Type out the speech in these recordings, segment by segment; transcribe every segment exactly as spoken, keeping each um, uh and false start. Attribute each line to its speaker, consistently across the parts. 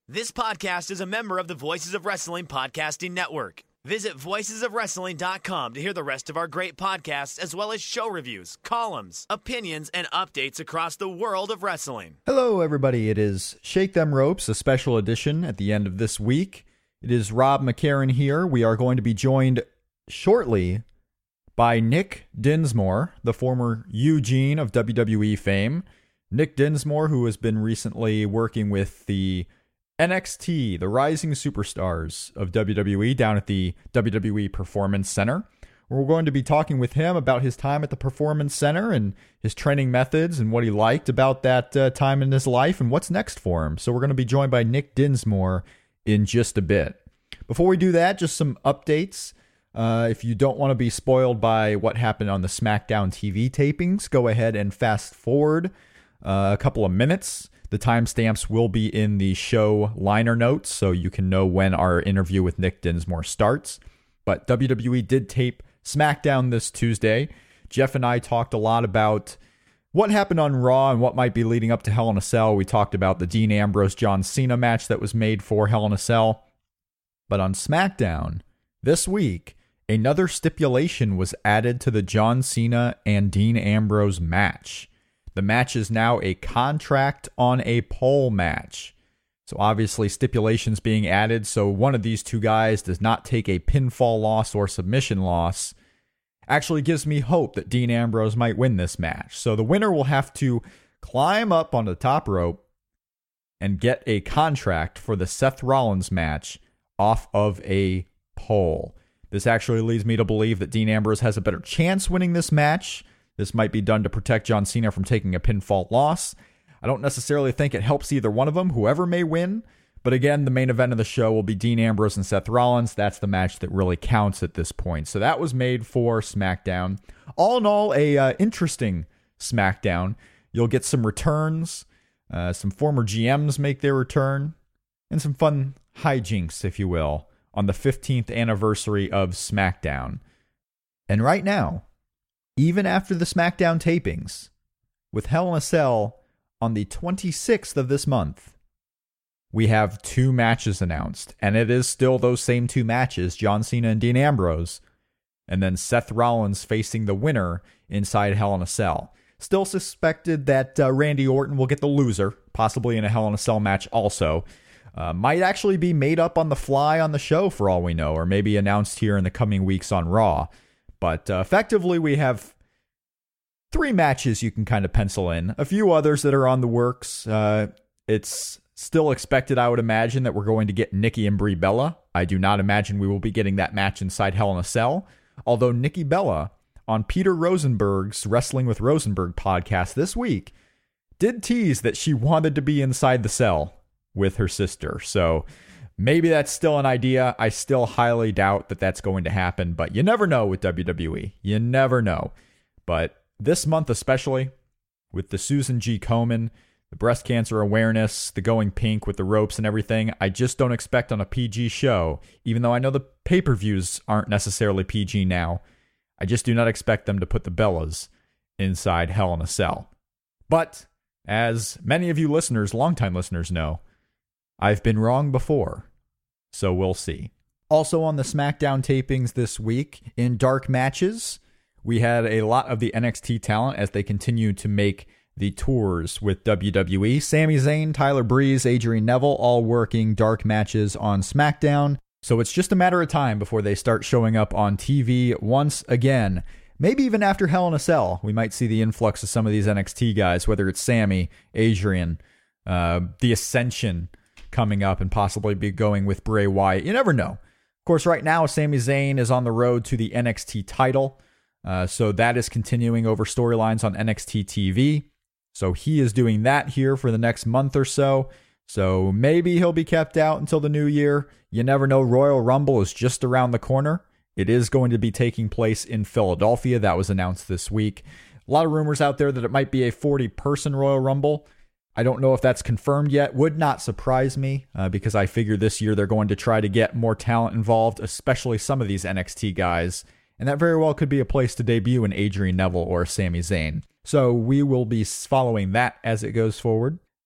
Speaker 1: This podcast is a member of the Voices of Wrestling Podcasting Network. Visit voices of wrestling dot com to hear the rest of our great podcasts, as well as show reviews, columns, opinions, and updates across the world of wrestling.
Speaker 2: Hello, everybody. It is Shake Them Ropes, a special edition at the end of this week. It is Rob McCarran here. We are going to be joined shortly by Nick Dinsmore, the former Eugene of W W E fame. Nick Dinsmore, who has been recently working with the N X T, the Rising Superstars of W W E, down at the W W E Performance Center. We're going to be talking with him about his time at the Performance Center and his training methods and what he liked about that uh, time in his life and what's next for him. So we're going to be joined by Nick Dinsmore in just a bit. Before we do that, just some updates. Uh, if you don't want to be spoiled by what happened on the SmackDown T V tapings, go ahead and fast forward uh, a couple of minutes. The timestamps will be in the show liner notes, so you can know when our interview with Nick Dinsmore starts. But W W E did tape SmackDown this Tuesday. Jeff and I talked a lot about what happened on Raw and what might be leading up to Hell in a Cell. We talked about the Dean Ambrose-John Cena match that was made for Hell in a Cell. But on SmackDown this week, another stipulation was added to the John Cena and Dean Ambrose match. The match is now a contract on a pole match. So obviously stipulations being added so one of these two guys does not take a pinfall loss or submission loss actually gives me hope that Dean Ambrose might win this match. So the winner will have to climb up on the top rope and get a contract for the Seth Rollins match off of a pole. This actually leads me to believe that Dean Ambrose has a better chance winning this match. This might be done to protect John Cena from taking a pinfall loss. I don't necessarily think it helps either one of them, whoever may win. But again, the main event of the show will be Dean Ambrose and Seth Rollins. That's the match that really counts at this point. So that was made for SmackDown. All in all, a uh, interesting SmackDown. You'll get some returns. Uh, some former G Ms make their return. And some fun hijinks, if you will, on the fifteenth anniversary of SmackDown. And right now, even after the SmackDown tapings, with Hell in a Cell on the twenty-sixth of this month, we have two matches announced. And it is still those same two matches, John Cena and Dean Ambrose, and then Seth Rollins facing the winner inside Hell in a Cell. Still suspected that uh, Randy Orton will get the loser, possibly in a Hell in a Cell match also. Uh, might actually be made up on the fly on the show for all we know, or maybe announced here in the coming weeks on Raw. But uh, effectively, we have three matches you can kind of pencil in. A few others that are on the works. Uh, it's still expected, I would imagine, that we're going to get Nikki and Brie Bella. I do not imagine we will be getting that match inside Hell in a Cell. Although Nikki Bella, on Peter Rosenberg's Wrestling with Rosenberg podcast this week, did tease that she wanted to be inside the cell with her sister. So maybe that's still an idea. I still highly doubt that that's going to happen, but you never know with W W E. You never know. But this month especially, with the Susan G. Komen, the breast cancer awareness, the going pink with the ropes and everything, I just don't expect on a P G show, even though I know the pay-per-views aren't necessarily P G now, I just do not expect them to put the Bellas inside Hell in a Cell. But, as many of you listeners, longtime listeners know, I've been wrong before, so we'll see. Also on the SmackDown tapings this week, in dark matches, we had a lot of the N X T talent as they continue to make the tours with W W E. Sami Zayn, Tyler Breeze, Adrian Neville, all working dark matches on SmackDown. So it's just a matter of time before they start showing up on T V once again. Maybe even after Hell in a Cell, we might see the influx of some of these N X T guys, whether it's Sami, Adrian, uh, the Ascension coming up, and possibly be going with Bray Wyatt. You never know. Of course, right now, Sami Zayn is on the road to the N X T title. Uh, so that is continuing over storylines on N X T T V. So he is doing that here for the next month or so. So maybe he'll be kept out until the new year. You never know. Royal Rumble is just around the corner. It is going to be taking place in Philadelphia. That was announced this week. A lot of rumors out there that it might be a forty-person Royal Rumble. I don't know if that's confirmed yet. Would not surprise me uh, because I figure this year they're going to try to get more talent involved, especially some of these N X T guys. And that very well could be a place to debut an Adrian Neville or Sami Zayn. So we will be following that as it goes forward.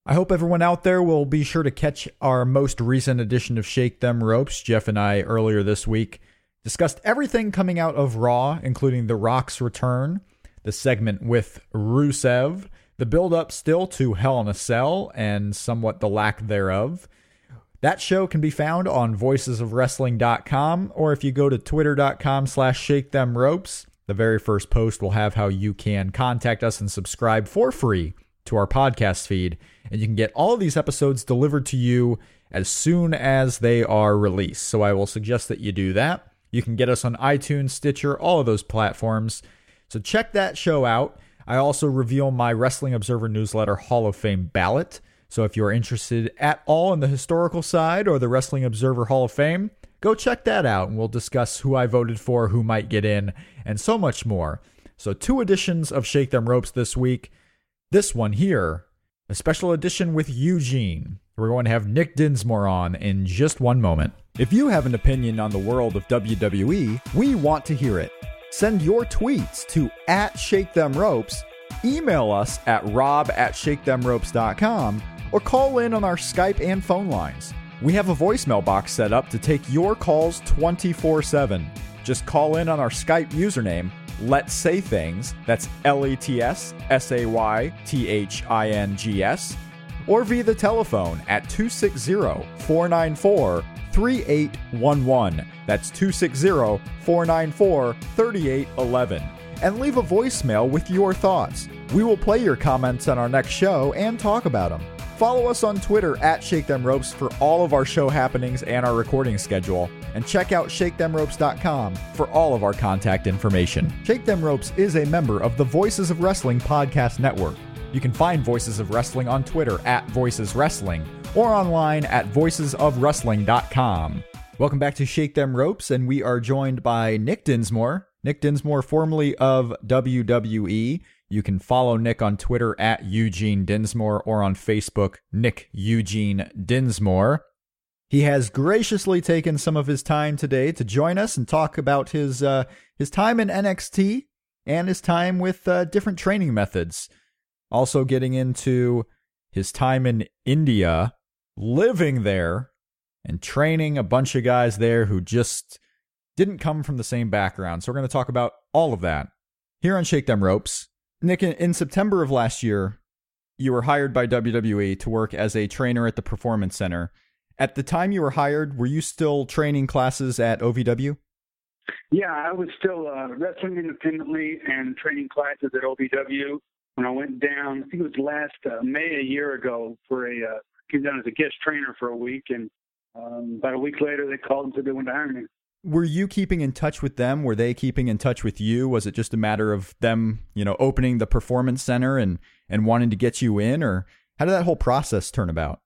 Speaker 2: I hope everyone out there will be sure to catch our most recent edition of Shake Them Ropes. Jeff and I, earlier this week, discussed everything coming out of Raw, including The Rock's return, the segment with Rusev, the build-up still to Hell in a Cell, and somewhat the lack thereof. That show can be found on voices of wrestling dot com, or if you go to twitter dot com slash shake them ropes, the very first post will have how you can contact us and subscribe for free to our podcast feed, and you can get all of these episodes delivered to you as soon as they are released. So I will suggest that you do that. You can get us on iTunes, Stitcher, all of those platforms. So check that show out. I also reveal my Wrestling Observer newsletter Hall of Fame ballot. So if you're interested at all in the historical side or the Wrestling Observer Hall of Fame, go check that out, and we'll discuss who I voted for, who might get in, and so much more. So two editions of Shake Them Ropes this week. This one here, a special edition with Eugene. We're going to have Nick Dinsmore on in just one moment. If you have an opinion on the world of W W E, we want to hear it. Send your tweets to at Shake Them Ropes, email us at rob at shake them ropes dot com, or call in on our Skype and phone lines. We have a voicemail box set up to take your calls twenty-four seven. Just call in on our Skype username, Let's Say Things, that's L E T S S A Y T H I N G S, or via the telephone at two six zero, four nine four, three eight one one. That's two six zero, four nine four, three eight one one. And leave a voicemail with your thoughts. We will play your comments on our next show and talk about them. Follow us on Twitter at Shake Them Ropes for all of our show happenings and our recording schedule. And check out shake them ropes dot com for all of our contact information. Shake Them Ropes is a member of the Voices of Wrestling podcast network. You can find Voices of Wrestling on Twitter at Voices Wrestling or online at voices of wrestling dot com. Welcome back to Shake Them Ropes, and we are joined by Nick Dinsmore. Nick Dinsmore, formerly of W W E. You can follow Nick on Twitter at Eugene Dinsmore or on Facebook, Nick Eugene Dinsmore. He has graciously taken some of his time today to join us and talk about his uh, his time in N X T and his time with uh, different training methods. Also getting into his time in India, living there, and training a bunch of guys there who just didn't come from the same background. So we're going to talk about all of that here on Shake Them Ropes. Nick, in September of last year, you were hired by W W E to work as a trainer at the Performance Center. At the time you were hired, were you still training classes at O V W?
Speaker 3: Yeah, I was still uh, wrestling independently and training classes at O V W. When I went down, I think it was last uh, May, a year ago, for a uh, came down as a guest trainer for a week, and um, about a week later they called and said they wanted to hire me.
Speaker 2: Were you keeping in touch with them? Were they keeping in touch with you? Was it just a matter of them, you know, opening the Performance Center and, and wanting to get you in? Or how did that whole process turn about?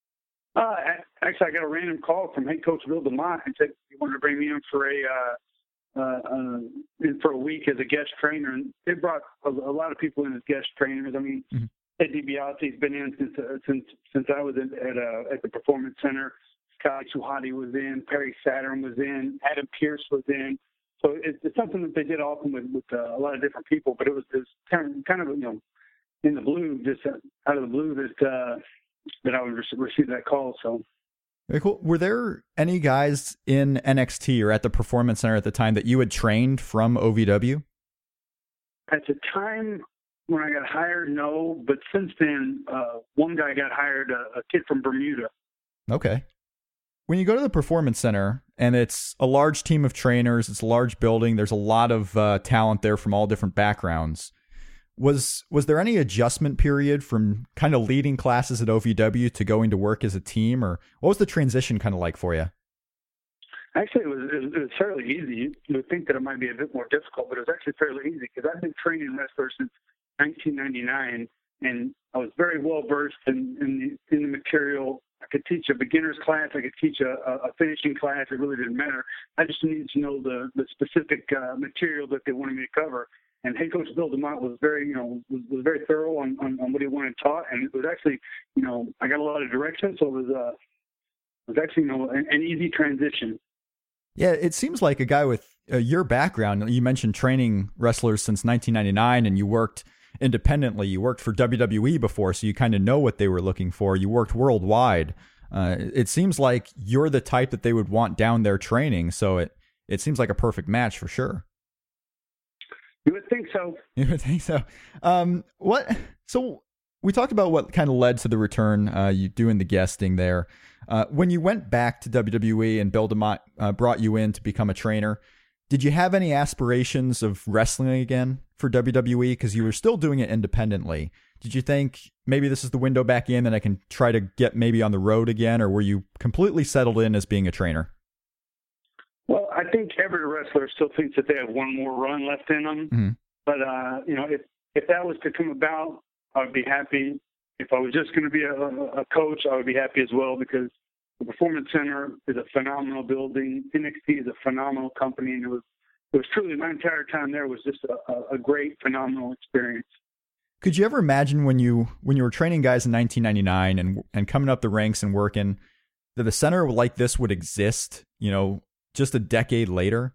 Speaker 3: Uh, actually, I got a random call from head coach Bill DeMott and said he wanted to bring me in for a uh, uh, uh, in for a week as a guest trainer. And they brought a, a lot of people in as guest trainers. I mean, mm-hmm. Ed DiBiase's been in since uh, since since I was in, at uh, at the Performance Center. Scott Suhadi was in, Perry Saturn was in, Adam Pearce was in. So it's, it's something that they did often with, with uh, a lot of different people, but it was, it was kind of, kind of, you know, in the blue, just out of the blue that uh, that I would receive that call. So,
Speaker 2: very cool. Were there any guys in N X T or at the Performance Center at the time that you had trained from O V W?
Speaker 3: At the time when I got hired, no. But since then, uh, one guy got hired, a, a kid from Bermuda.
Speaker 2: Okay. When you go to the Performance Center, and it's a large team of trainers, it's a large building, there's a lot of uh, talent there from all different backgrounds. Was was there any adjustment period from kind of leading classes at O V W to going to work as a team, or what was the transition kind of like for you?
Speaker 3: Actually, it was, it was fairly easy. You would think that it might be a bit more difficult, but it was actually fairly easy because I've been training wrestlers since nineteen ninety-nine, and I was very well versed in, in, the, in the material. I could teach a beginner's class. I could teach a, a finishing class. It really didn't matter. I just needed to know the, the specific uh, material that they wanted me to cover. And head coach Bill DeMott was very, you know, was, was very thorough on, on, on what he wanted taught. And it was actually, you know, I got a lot of direction. So it was, uh, it was actually, you know, an, an easy transition.
Speaker 2: Yeah, it seems like a guy with uh, your background. You mentioned training wrestlers since nineteen ninety-nine, and you worked independently. You worked for W W E before, so you kind of know what they were looking for. You worked worldwide. Uh, it seems like you're the type that they would want down their training, so it, it seems like a perfect match for sure.
Speaker 3: You would think so.
Speaker 2: You would think so. Um, what? So we talked about what kind of led to the return, uh, you doing the guesting there. Uh, when you went back to W W E and Bill DeMott uh, brought you in to become a trainer, did you have any aspirations of wrestling again for W W E? Because you were still doing it independently. Did you think maybe this is the window back in and I can try to get maybe on the road again? Or were you completely settled in as being a trainer?
Speaker 3: Well, I think every wrestler still thinks that they have one more run left in them. Mm-hmm. But, uh, you know, if, if that was to come about, I would be happy. If I was just going to be a, a coach, I would be happy as well, because the Performance Center is a phenomenal building. N X T is a phenomenal company. And it was, it was truly, my entire time there was just a, a great, phenomenal experience.
Speaker 2: Could you ever imagine when you when you were training guys in nineteen ninety-nine and and coming up the ranks and working that a center like this would exist, you know, just a decade later?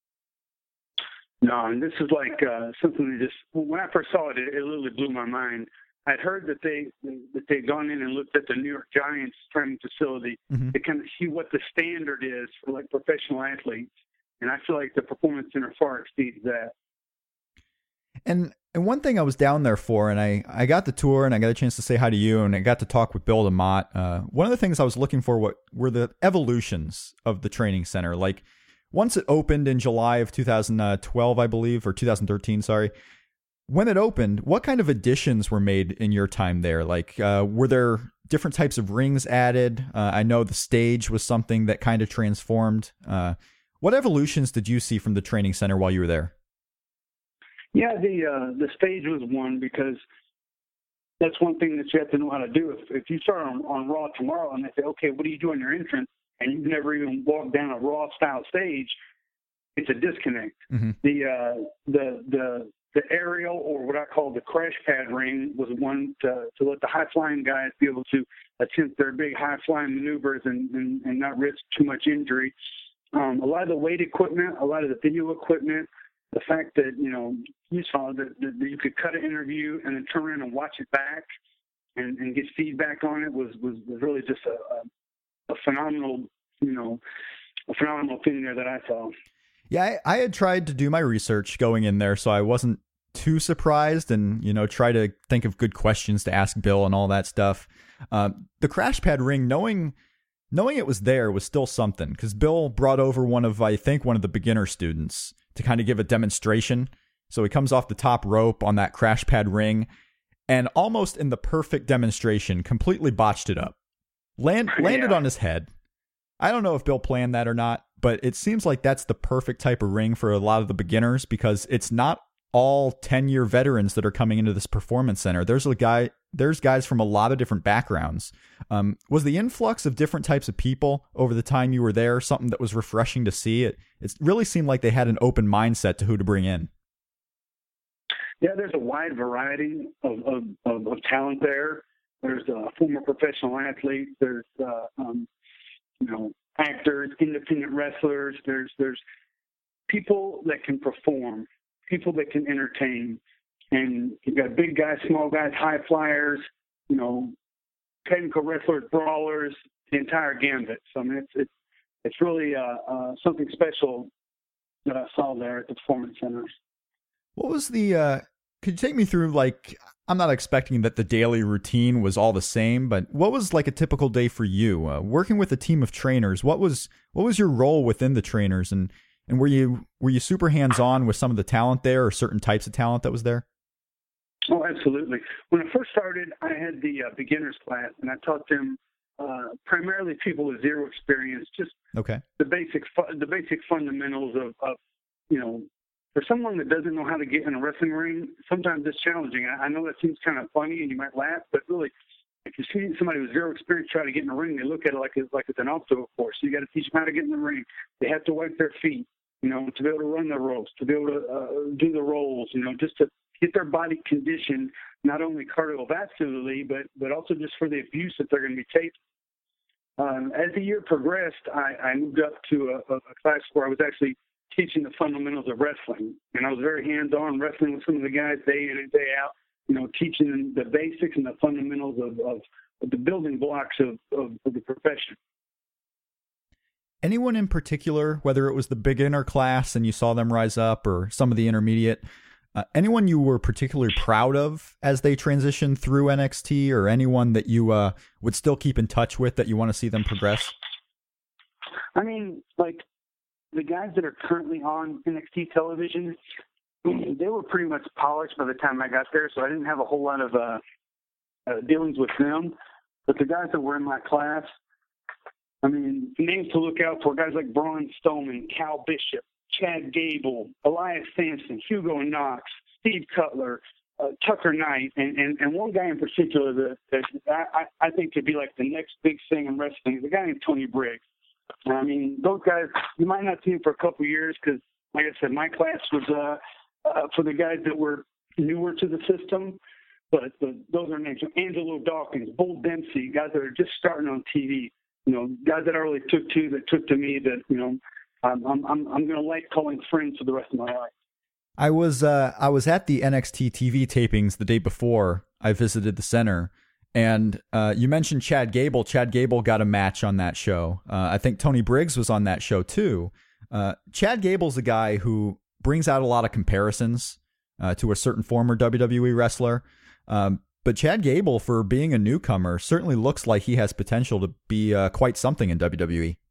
Speaker 3: No, and this is like uh, something that just, when I first saw it, it, it literally blew my mind. I'd heard that they that they'd gone in and looked at the New York Giants training facility mm-hmm. to kind of see what the standard is for like professional athletes, and I feel like the Performance Center far exceeds that.
Speaker 2: And and one thing I was down there for, and I, I got the tour, and I got a chance to say hi to you, and I got to talk with Bill DeMott. Uh, one of the things I was looking for what were the evolutions of the training center. Like, once it opened in July of two thousand twelve, I believe, or two thousand thirteen, sorry. When it opened, what kind of additions were made in your time there? Like, uh, were there different types of rings added? Uh, I know the stage was something that kind of transformed. Uh, what evolutions did you see from the training center while you were there?
Speaker 3: Yeah, the uh, the stage was one, because that's one thing that you have to know how to do. If, if you start on, on Raw tomorrow and they say, okay, what do you do on your entrance? And you've never even walked down a Raw style stage, it's a disconnect. Mm-hmm. The, uh, the, the, the aerial, or what I call the crash pad ring, was one to, to let the high flying guys be able to attempt their big high flying maneuvers and, and, and not risk too much injury. Um, a lot of the weight equipment, a lot of the video equipment, the fact that, you know, you saw that, that you could cut an interview and then turn around and watch it back and, and get feedback on it was, was, was really just a, a, a phenomenal, you know, a phenomenal thing there that I saw.
Speaker 2: Yeah, I, I had tried to do my research going in there, so I wasn't too surprised and, you know, try to think of good questions to ask Bill and all that stuff. Uh, the crash pad ring, knowing... Knowing it was there was still something, because Bill brought over one of, I think, one of the beginner students to kind of give a demonstration. So he comes off the top rope on that crash pad ring and almost in the perfect demonstration, completely botched it up. Land, landed yeah. on his head. I don't know if Bill planned that or not, but it seems like that's the perfect type of ring for a lot of the beginners, because it's not all ten-year veterans that are coming into this performance center. There's a guy... There's guys from a lot of different backgrounds. Um, was the influx of different types of people over the time you were there something that was refreshing to see? It it really seemed like they had an open mindset to who to bring in.
Speaker 3: Yeah, there's a wide variety of, of, of, of talent there. There's uh, former professional athletes. There's uh, um, you know, actors, independent wrestlers. There's there's people that can perform, people that can entertain. And you've got big guys, small guys, high flyers, you know, technical wrestlers, brawlers, the entire gambit. So, I mean, it's it's, it's really uh, uh, something special that I saw there at the Performance Center.
Speaker 2: What was the, uh, could you take me through, like, I'm not expecting that the daily routine was all the same, but what was like a typical day for you? Uh, working with a team of trainers, what was what was your role within the trainers? And, and were you were you super hands-on with some of the talent there, or certain types of talent that was there?
Speaker 3: Oh, absolutely. When I first started, I had the uh, beginners class, and I taught them uh, primarily people with zero experience, just
Speaker 2: okay.
Speaker 3: the basic fu- the basic fundamentals of, of, you know, for someone that doesn't know how to get in a wrestling ring, sometimes it's challenging. I, I know that seems kind of funny, and you might laugh, but really, if you see somebody with zero experience try to get in the ring, they look at it like it's like it's an obstacle course. So you got to teach them how to get in the ring. They have to wipe their feet, you know, to be able to run the ropes, to be able to uh, do the rolls, you know, just to get their body conditioned, not only cardiovascularly, but but also just for the abuse that they're going to be taking. Um, as the year progressed, I, I moved up to a, a class where I was actually teaching the fundamentals of wrestling, and I was very hands-on wrestling with some of the guys day in and day out, you know, teaching them the basics and the fundamentals of, of, of the building blocks of, of, of the profession.
Speaker 2: Anyone in particular, whether it was the beginner class and you saw them rise up or some of the intermediate, uh, anyone you were particularly proud of as they transitioned through N X T, or anyone that you uh, would still keep in touch with that you want to see them progress?
Speaker 3: I mean, like the guys that are currently on N X T television, they were pretty much polished by the time I got there, so I didn't have a whole lot of uh, uh, dealings with them. But the guys that were in my class, I mean, names to look out for, guys like Braun Strowman, Cal Bishop, Chad Gable, Elias Sampson, Hugo Knox, Steve Cutler, uh, Tucker Knight, and, and, and one guy in particular that, that I, I think could be like the next big thing in wrestling is a guy named Tony Briggs. I mean, those guys, you might not see them for a couple of years because, like I said, my class was uh, uh, for the guys that were newer to the system. But the, those are names. Angelo Dawkins, Bull Dempsey, guys that are just starting on T V. You know, guys that I really took to, that took to me, that, you know, I'm I'm I'm going to like calling friends for the rest of my life.
Speaker 2: I was uh, I was at the N X T T V tapings the day before I visited the center, and uh, you mentioned Chad Gable. Chad Gable got a match on that show. Uh, I think Tony Briggs was on that show too. Uh, Chad Gable's a guy who brings out a lot of comparisons uh, to a certain former W W E wrestler. Um, But Chad Gable, for being a newcomer, certainly looks like he has potential to be uh, quite something in W W E.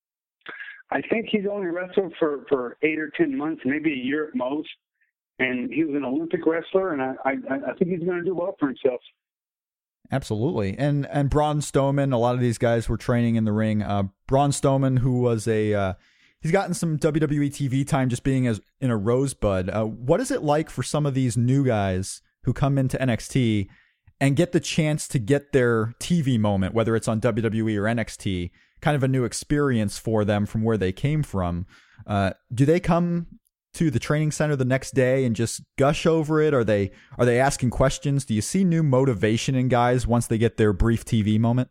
Speaker 3: I think he's only wrestled for, for eight or ten months, maybe a year at most. And he was an Olympic wrestler, and I, I, I think he's going to do well for himself.
Speaker 2: Absolutely. And and Braun Strowman, a lot of these guys were training in the ring. Uh, Braun Strowman, who was a uh, he's gotten some W W E T V time just being as in a rosebud. Uh, what is it like for some of these new guys who come into N X T and get the chance to get their T V moment, whether it's on W W E or N X T, kind of a new experience for them from where they came from? Uh, do they come to the training center the next day and just gush over it? Are they are they asking questions? Do you see new motivation in guys once they get their brief T V moment?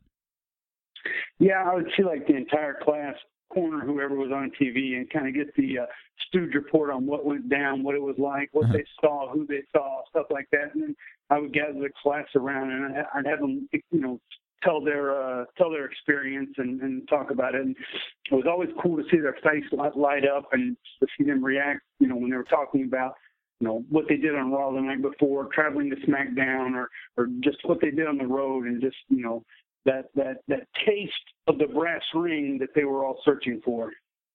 Speaker 3: Yeah, I would see like the entire class corner whoever was on T V and kind of get the uh, stooge report on what went down, what it was like, what uh-huh. they saw, who they saw, stuff like that. And then I would gather the class around and I'd have them, you know, tell their uh, tell their experience and, and talk about it. And it was always cool to see their face light up and to see them react, you know, when they were talking about, you know, what they did on Raw the night before, traveling to SmackDown, or or just what they did on the road, and just, you know, that that that taste of the brass ring that they were all searching for.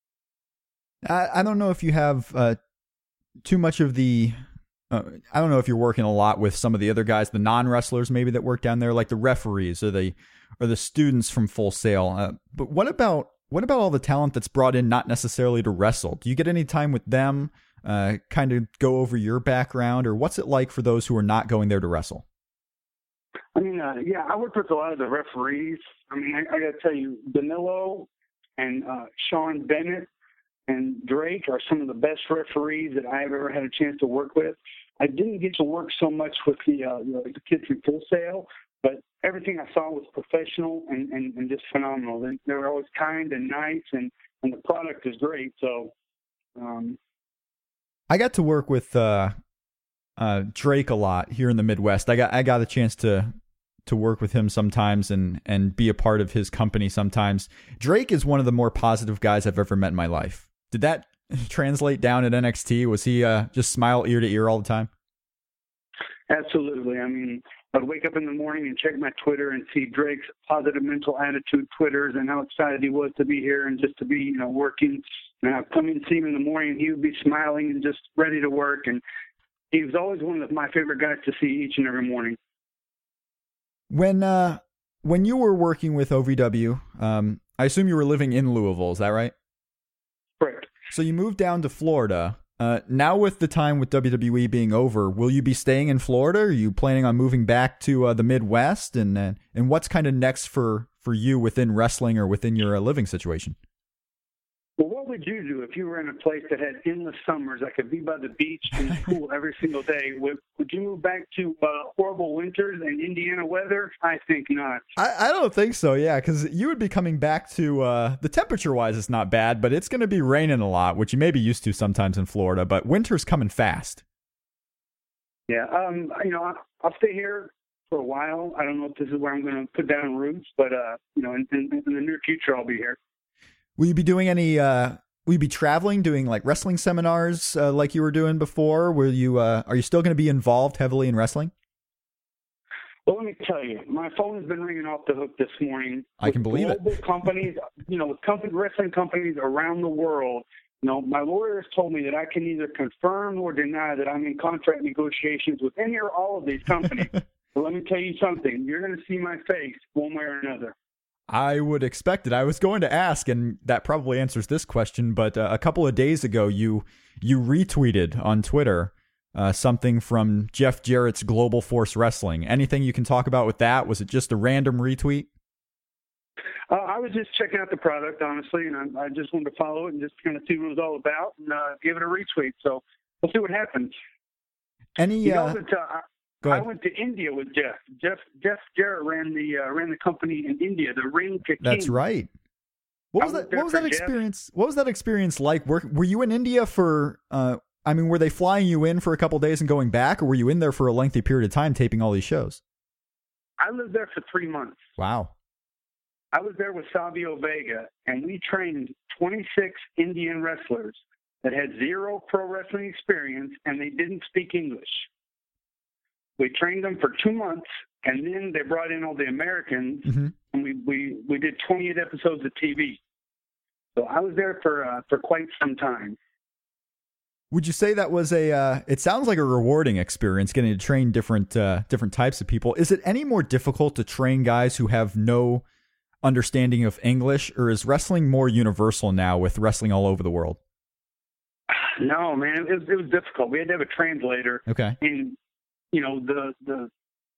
Speaker 2: I, I don't know if you have uh, too much of the. Uh, I don't know if you're working a lot with some of the other guys, the non-wrestlers maybe that work down there, like the referees or the or the students from Full Sail. Uh, but what about what about all the talent that's brought in, not necessarily to wrestle? Do you get any time with them? Uh, kind of go over your background, or what's it like for those who are not going there to wrestle?
Speaker 3: I mean, uh, yeah, I worked with a lot of the referees. I mean, I, I got to tell you, Danilo and uh, Sean Bennett and Drake are some of the best referees that I've ever had a chance to work with. I didn't get to work so much with the uh, the, the kids from Full Sail, but everything I saw was professional and, and, and just phenomenal. They, they were always kind and nice, and, and the product is great. So, um,
Speaker 2: I got to work with uh, uh, Drake a lot here in the Midwest. I got I got a chance to to work with him sometimes and and be a part of his company sometimes. Drake is one of the more positive guys I've ever met in my life. Did that translate down at N X T? Was he uh, just smile ear to ear all the time?
Speaker 3: Absolutely. I mean, I'd wake up in the morning and check my Twitter and see Drake's positive mental attitude Twitters and how excited he was to be here and just to be, you know, working. And I'd come in and see him in the morning and he would be smiling and just ready to work. And he was always one of my favorite guys to see each and every morning.
Speaker 2: When uh, when you were working with O V W, um, I assume you were living in Louisville, is that right?
Speaker 3: Correct.
Speaker 2: So you moved down to Florida. Uh, now with the time with W W E being over, will you be staying in Florida? Are you planning on moving back to uh, the Midwest? And uh, and what's kind of next for, for you within wrestling or within your uh, living situation?
Speaker 3: Well, what would you do if you were in a place that had endless summers? I could be by the beach in the pool every single day. Would, would you move back to uh, horrible winters and Indiana weather? I think not.
Speaker 2: I, I don't think so, yeah, because you would be coming back to, uh, the temperature-wise, it's not bad, but it's going to be raining a lot, which you may be used to sometimes in Florida, but winter's coming fast.
Speaker 3: Yeah, um, you know, I'll, I'll stay here for a while. I don't know if this is where I'm going to put down roots, but uh, you know, in, in, in the near future, I'll be here.
Speaker 2: Will you be doing any? Uh, will you be traveling, doing like wrestling seminars uh, like you were doing before? Will you? Uh, are you still going to be involved heavily in wrestling?
Speaker 3: Well, let me tell you, my phone has been ringing off the hook this morning.
Speaker 2: I can believe it.
Speaker 3: Global companies, you know, with company, wrestling companies around the world. You know, my lawyers told me that I can neither confirm or deny that I'm in contract negotiations with any or all of these companies. But let me tell you something. You're going to see my face one way or another.
Speaker 2: I would expect it. I was going to ask, and that probably answers this question, but uh, a couple of days ago, you you retweeted on Twitter uh, something from Jeff Jarrett's Global Force Wrestling. Anything you can talk about with that? Was it just a random retweet?
Speaker 3: Uh, I was just checking out the product, honestly, and I, I just wanted to follow it and just kind of see what it was all about and uh, give it a retweet. So we'll see what happens.
Speaker 2: Any?
Speaker 3: You know
Speaker 2: uh,
Speaker 3: that, uh,
Speaker 2: go ahead.
Speaker 3: I went to India with Jeff. Jeff Jeff Jarrett ran the uh, ran the company in India, the Ring King.
Speaker 2: That's right. What was
Speaker 3: I
Speaker 2: that?
Speaker 3: was
Speaker 2: What was
Speaker 3: there
Speaker 2: that
Speaker 3: for Jeff.
Speaker 2: experience? What was that experience like? Were Were you in India for? Uh, I mean, were they flying you in for a couple days and going back, or were you in there for a lengthy period of time taping all these shows?
Speaker 3: I lived there for three months.
Speaker 2: Wow.
Speaker 3: I was there with Savio Vega, and we trained twenty-six Indian wrestlers that had zero pro wrestling experience, and they didn't speak English. We trained them for two months, and then they brought in all the Americans,
Speaker 2: Mm-hmm.
Speaker 3: and we, we, we did twenty-eight episodes of T V. So I was there for uh, for quite some time.
Speaker 2: Would you say that was a? Uh, it sounds like a rewarding experience, getting to train different uh, different types of people. Is it any more difficult to train guys who have no understanding of English, or is wrestling more universal now with wrestling all over the world?
Speaker 3: No, man, it was, it was difficult. We had to have a translator.
Speaker 2: Okay.
Speaker 3: And, you know, the, the,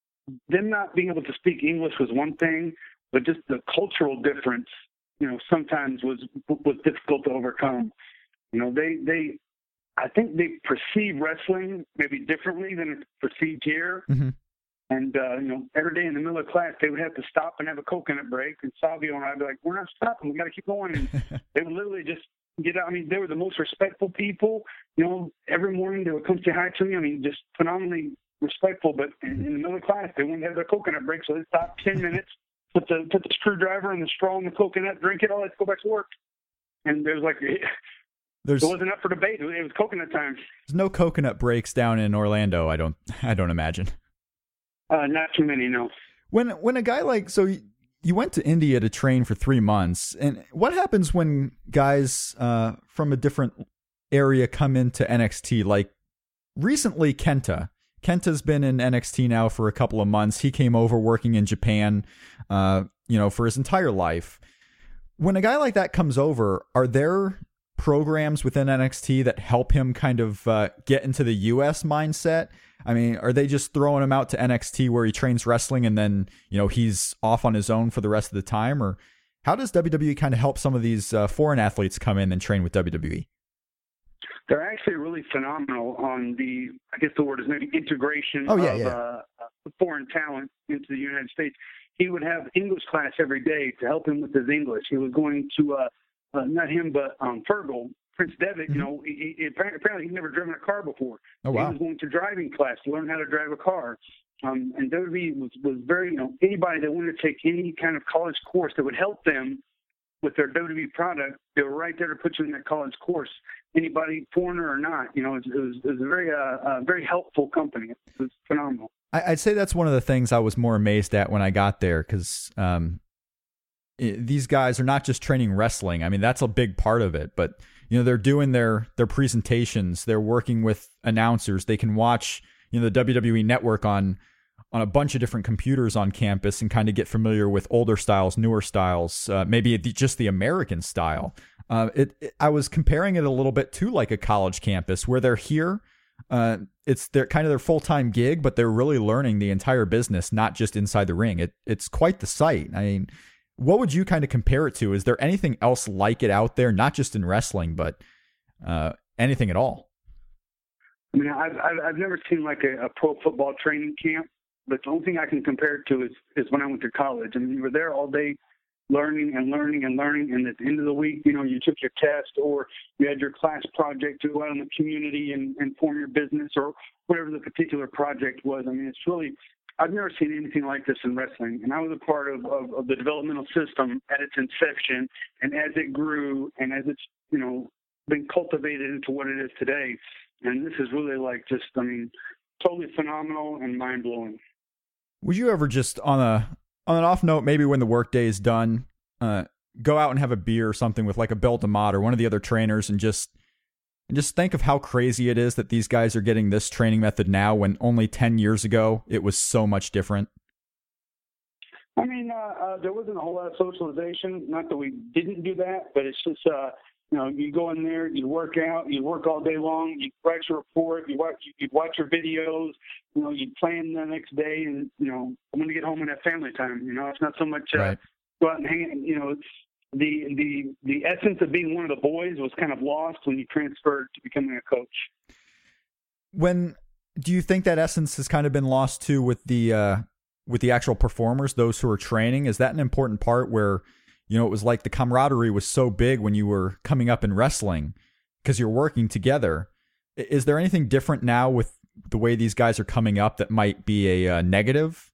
Speaker 3: them not being able to speak English was one thing, but just the cultural difference, you know, sometimes was, was difficult to overcome. You know, they, they, I think they perceive wrestling maybe differently than it's perceived here.
Speaker 2: Mm-hmm.
Speaker 3: And, uh, you know, every day in the middle of class, they would have to stop and have a coconut break. And Savio and I would be like, we're not stopping. We got to keep going. And they would literally just get out. I mean, they were the most respectful people. You know, every morning they would come say hi to me. I mean, just phenomenally respectful. But in, in the middle of class, they wouldn't have their coconut break. So they stopped ten minutes, put the, put the screwdriver and the straw in the coconut, drink it all, let's go back to work. And there was like,
Speaker 2: There's,
Speaker 3: it wasn't up for debate. It was coconut time.
Speaker 2: There's no coconut breaks down in Orlando. I don't. I don't imagine.
Speaker 3: Uh, not too many, no.
Speaker 2: When when a guy like so you, you went to India to train for three months, and what happens when guys uh, from a different area come into N X T? Like recently, Kenta. Kenta's been in N X T now for a couple of months. He came over working in Japan, uh, you know, for his entire life. When a guy like that comes over, are there programs within N X T that help him kind of uh, get into the U S mindset? I mean, are they just throwing him out to N X T where he trains wrestling and then, you know, he's off on his own for the rest of the time? Or how does W W E kind of help some of these uh, foreign athletes come in and train with W W E?
Speaker 3: They're actually really phenomenal on the, I guess the word is maybe integration
Speaker 2: oh, yeah,
Speaker 3: of
Speaker 2: yeah.
Speaker 3: Uh, foreign talent into the United States. He would have English class every day to help him with his English. He was going to, uh, uh, not him, but um, Fergal, Prince Devitt, mm-hmm. you know, he, he, apparently he'd never driven a car before.
Speaker 2: Oh, wow.
Speaker 3: He was going to driving class to learn how to drive a car. Um, and W W E was, was very, you know, anybody that wanted to take any kind of college course that would help them with their W W E product, they were right there to put you in that college course. Anybody, foreigner or not, you know, it, it was it was a very uh, uh, very helpful company. It was phenomenal.
Speaker 2: I, I'd say that's one of the things I was more amazed at when I got there, because um, these guys are not just training wrestling. I mean, that's a big part of it, but you know, they're doing their their presentations. They're working with announcers. They can watch, you know, the W W E Network on on a bunch of different computers on campus and kind of get familiar with older styles, newer styles, uh, maybe the, just the American style. Uh, it, it, I was comparing it a little bit to like a college campus where they're here. Uh, it's their kind of their full-time gig, but they're really learning the entire business, not just inside the ring. It It's quite the sight. I mean, what would you kind of compare it to? Is there anything else like it out there, not just in wrestling, but uh, anything at all?
Speaker 3: I mean, I've, I've, I've never seen like a, a pro football training camp, but the only thing I can compare it to is, is when I went to college. I mean, you were there all day learning and learning and learning. And at the end of the week, you know, you took your test or you had your class project to go out in the community and, and form your business or whatever the particular project was. I mean, it's really, I've never seen anything like this in wrestling. And I was a part of, of, of the developmental system at its inception. And as it grew and as it's, you know, been cultivated into what it is today. And this is really like just, I mean, totally phenomenal and mind blowing.
Speaker 2: Would you ever just on a, on an off note, maybe when the workday is done, uh, go out and have a beer or something with like a Bill DeMott or one of the other trainers and just, and just think of how crazy it is that these guys are getting this training method now when only ten years ago it was so much different?
Speaker 3: I mean, uh, uh, there wasn't a whole lot of socialization. Not that we didn't do that, but it's just, uh, you know, you go in there, you work out, you work all day long, you write your report, you watch, you watch your videos, you know, you plan the next day, and you know, I'm going to get home and have family time. You know, it's not so much uh,
Speaker 2: right.
Speaker 3: go out and hang. You know, it's the the the essence of being one of the boys was kind of lost when you transferred to becoming a coach.
Speaker 2: When do you think that essence has kind of been lost too with the uh, with the actual performers, those who are training? Is that an important part where, you know, it was like the camaraderie was so big when you were coming up in wrestling because you're working together. Is there anything different now with the way these guys are coming up that might be a uh, negative?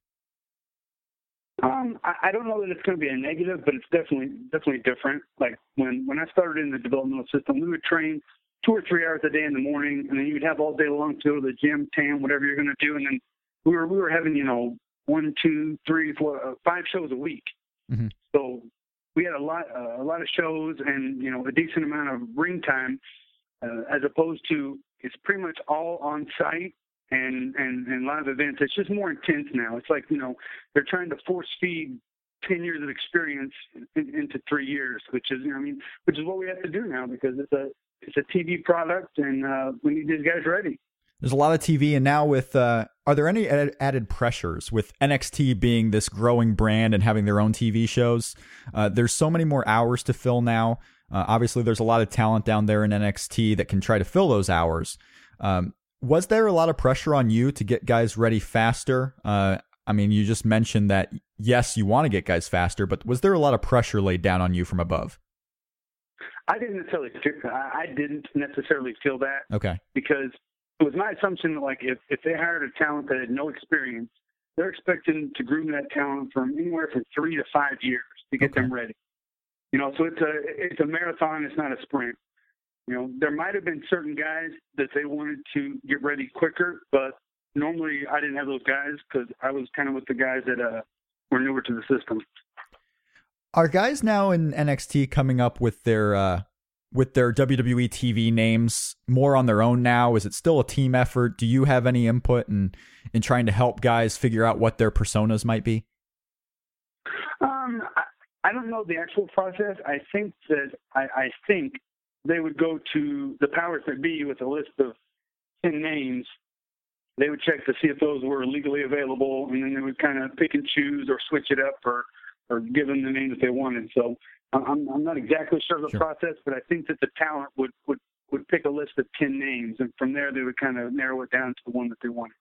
Speaker 3: Um, I, I don't know that it's going to be a negative, but it's definitely definitely different. Like when, when I started in the developmental system, we would train two or three hours a day in the morning, and then you'd have all day long to go to the gym, tan, whatever you're going to do, and then we were we were having, you know, one, two, three, four, uh, five shows a week. Mm-hmm. So we had a lot uh, a lot of shows and, you know, a decent amount of ring time, uh, as opposed to it's pretty much all on site. And, and, and live events, it's just more intense now. It's like, you know, they're trying to force feed ten years of experience in, into three years, which is, you know, I mean, which is what we have to do now because it's a, it's a T V product and uh, we need these guys ready.
Speaker 2: There's a lot of T V. And now with, uh, are there any added, added pressures with N X T being this growing brand and having their own T V shows? Uh, there's so many more hours to fill now. Uh, obviously there's a lot of talent down there in N X T that can try to fill those hours. Um, Was there a lot of pressure on you to get guys ready faster? Uh, I mean, you just mentioned that, yes, you want to get guys faster, but was there a lot of pressure laid down on you from above?
Speaker 3: I didn't necessarily I didn't necessarily feel that.
Speaker 2: Okay.
Speaker 3: Because it was my assumption that, like, if, if they hired a talent that had no experience, they're expecting to groom that talent from anywhere from three to five years to get okay. them ready. You know, so it's a it's a marathon. It's not a sprint. You know, there might have been certain guys that they wanted to get ready quicker, but normally I didn't have those guys because I was kind of with the guys that uh, were newer to the system.
Speaker 2: Are guys now in N X T coming up with their uh, with their W W E T V names more on their own now? Is it still a team effort? Do you have any input in in trying to help guys figure out what their personas might be?
Speaker 3: Um, I, I don't know the actual process. I think that I, I think. they would go to the powers that be with a list of ten names. They would check to see if those were legally available, and then they would kind of pick and choose or switch it up or, or give them the name that they wanted. So I'm, I'm not exactly sure of the sure. process, but I think that the talent would, would, would pick a list of ten names, and from there they would kind of narrow it down to the one that they wanted.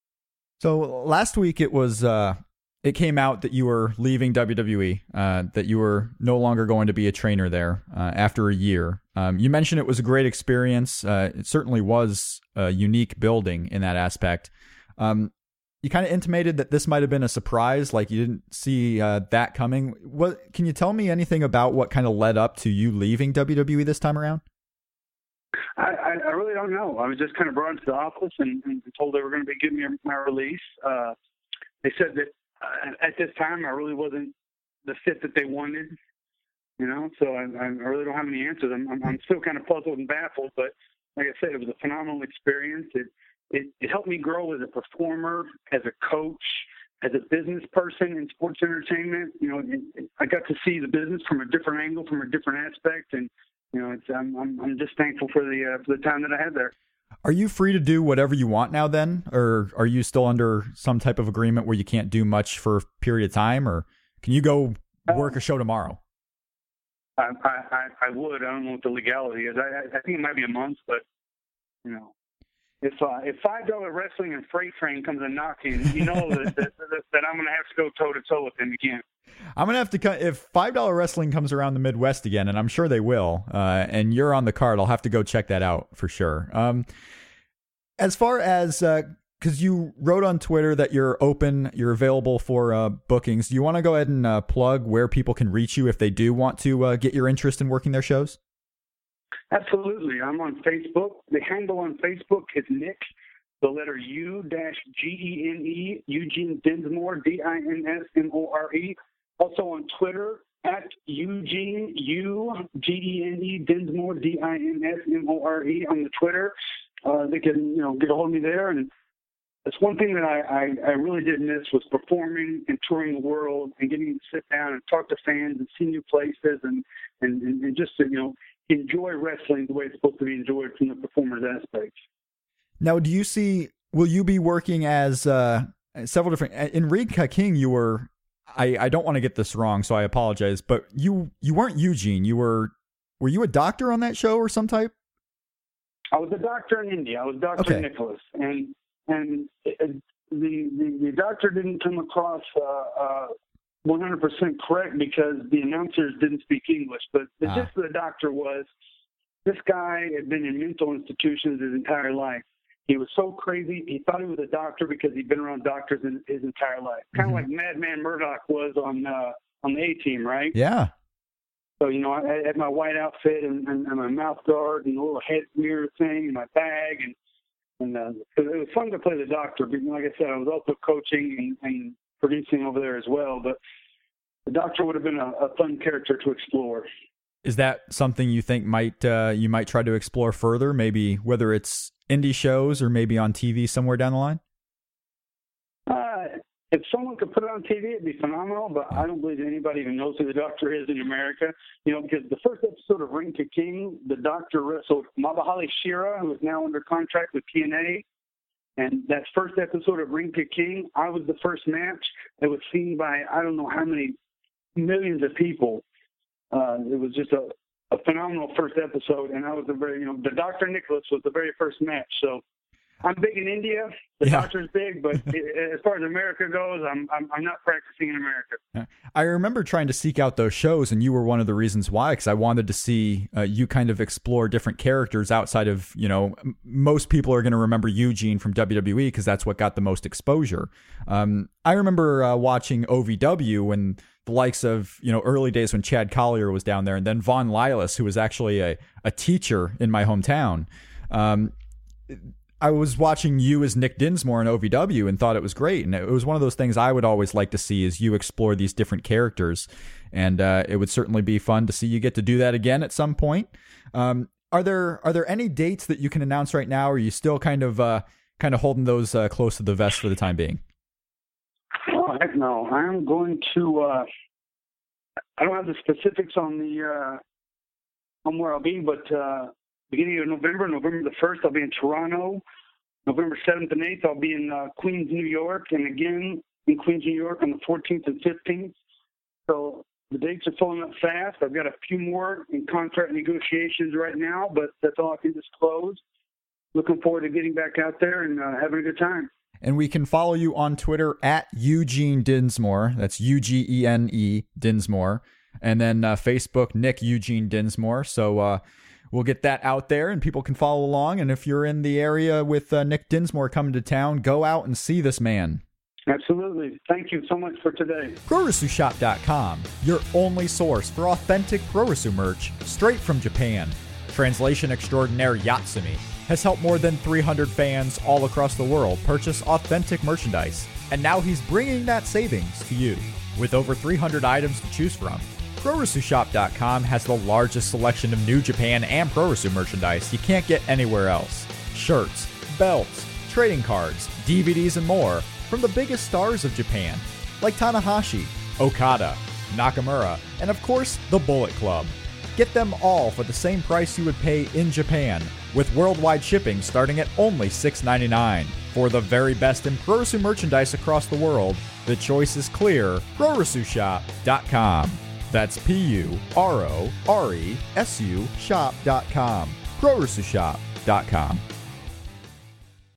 Speaker 2: So last week it was uh, it came out that you were leaving W W E, uh, that you were no longer going to be a trainer there uh, after a year. Um, you mentioned it was a great experience. Uh, it certainly was a unique building in that aspect. Um, you kind of intimated that this might have been a surprise, like you didn't see uh, that coming. What can you tell me anything about what kind of led up to you leaving W W E this time around?
Speaker 3: I, I really don't know. I was just kind of brought into the office and, and told they were going to be giving me my release. Uh, they said that uh, at this time I really wasn't the fit that they wanted. You know, so I, I really don't have any answers. I'm, I'm, I'm still kind of puzzled and baffled, but like I said, it was a phenomenal experience. It, it, it helped me grow as a performer, as a coach, as a business person in sports entertainment. You know, it, it, I got to see the business from a different angle, from a different aspect, and you know, it's, I'm, I'm, I'm just thankful for the uh, for the time that I had there.
Speaker 2: Are you free to do whatever you want now then, or are you still under some type of agreement where you can't do much for a period of time, or can you go work a show tomorrow?
Speaker 3: I, I, I would. I don't know what the legality is. I, I think it might be a month, but, you know. if uh, if five dollar wrestling and Freight Train comes a knocking, you know that, that, that, that I'm going to have to go toe to toe with him again.
Speaker 2: I'm going to have to cut if five dollar wrestling comes around the Midwest again, and I'm sure they will, uh, and you're on the card, I'll have to go check that out for sure. Um, as far as, because uh, you wrote on Twitter that you're open, you're available for uh, bookings, do you want to go ahead and uh, plug where people can reach you if they do want to uh, get your interest in working their shows?
Speaker 3: Absolutely. I'm on Facebook. The handle on Facebook is Nick, the letter U dash G E N E, Eugene Dinsmore, D I N S M O R E. Also on Twitter, at Eugene, U G E N E, Dinsmore, D I N S M O R E on the Twitter. Uh, they can, you know, get a hold of me there. And that's one thing that I, I, I really did miss was performing and touring the world and getting to sit down and talk to fans and see new places and, and, and just to, you know, enjoy wrestling the way it's supposed to be enjoyed from the performer's aspect.
Speaker 2: Now, do you see, will you be working as uh, several different, in Reed King, you were, I, I don't want to get this wrong, so I apologize, but you, you weren't Eugene. You were, were you a doctor on that show or some type?
Speaker 3: I was a doctor in India. I was Doctor
Speaker 2: Okay.
Speaker 3: Nicholas. And, and it, the, the, the doctor didn't come across uh, uh, one hundred percent correct because the announcers didn't speak English. But the
Speaker 2: Ah.
Speaker 3: gist of the doctor was this guy had been in mental institutions his entire life. He was so crazy, he thought he was a doctor because he'd been around doctors in his entire life. Kind of
Speaker 2: Mhm.
Speaker 3: like Madman Murdoch was on uh, on the A-Team, right?
Speaker 2: Yeah.
Speaker 3: So, you know, I had my white outfit and, and, and my mouth guard and a little head mirror thing and my bag. And, and uh, it was fun to play the doctor. But like I said, I was also coaching and, and producing over there as well. But the doctor would have been a, a fun character to explore.
Speaker 2: Is that something you think might uh, you might try to explore further? Maybe whether it's indie shows or maybe on T V somewhere down the line?
Speaker 3: Uh, if someone could put it on T V, it'd be phenomenal, but I don't believe anybody even knows who the doctor is in America. You know, because the first episode of Ring to King, the doctor wrestled Mabahali Shira, who is now under contract with T N A. And that first episode of Ring to King, I was the first match that was seen by I don't know how many millions of people. Uh, it was just a, a phenomenal first episode, and I was the very, you know, the Doctor Nicholas was the very first match. So I'm big in India. The
Speaker 2: Yeah.
Speaker 3: Doctor's big, but as far as America goes, I'm, I'm I'm not practicing in America.
Speaker 2: I remember trying to seek out those shows, and you were one of the reasons why, because I wanted to see uh, you kind of explore different characters outside of, you know, m- most people are going to remember Eugene from W W E because that's what got the most exposure. Um, I remember uh, watching O V W when the likes of, you know, early days when Chad Collier was down there, and then Von Lilas, who was actually a, a teacher in my hometown. Um, I was watching you as Nick Dinsmore in O V W and thought it was great. And it was one of those things I would always like to see is you explore these different characters. And uh, it would certainly be fun to see you get to do that again at some point. Um, are there are there any dates that you can announce right now? Or are you still kind of uh, kind of holding those uh, close to the vest for the time being?
Speaker 3: Oh, heck no. I'm going to, uh, I don't have the specifics on the, uh, on where I'll be, but uh, beginning of November, November the first, I'll be in Toronto. November seventh and eighth, I'll be in uh, Queens, New York, and again in Queens, New York on the fourteenth and fifteenth. So the dates are filling up fast. I've got a few more in contract negotiations right now, but that's all I can disclose. Looking forward to getting back out there and uh, having a good time.
Speaker 2: And we can follow you on Twitter at Eugene Dinsmore. That's U G E N E Dinsmore. And then uh, Facebook, Nick Eugene Dinsmore. So uh, we'll get that out there and people can follow along. And if you're in the area with uh, Nick Dinsmore coming to town, go out and see this man.
Speaker 3: Absolutely. Thank you so much for today.
Speaker 2: Pro Wrestle Shop dot com, your only source for authentic Pro Wrestle merch straight from Japan. Translation extraordinaire Yatsumi has helped more than three hundred fans all across the world purchase authentic merchandise, and now he's bringing that savings to you. With over three hundred items to choose from, Pro Wrestle Shop dot com has the largest selection of New Japan and Pro Wrestling merchandise you can't get anywhere else. Shirts, belts, trading cards, D V Ds, and more from the biggest stars of Japan, like Tanahashi, Okada, Nakamura, and of course, the Bullet Club. Get them all for the same price you would pay in Japan, with worldwide shipping starting at only six dollars and ninety-nine cents. For the very best in Pro Wrestling merchandise across the world, the choice is clear. Pro Wrestle Shop dot com. That's P U R O R E S U shop dot com. Pro Wrestle Shop dot com.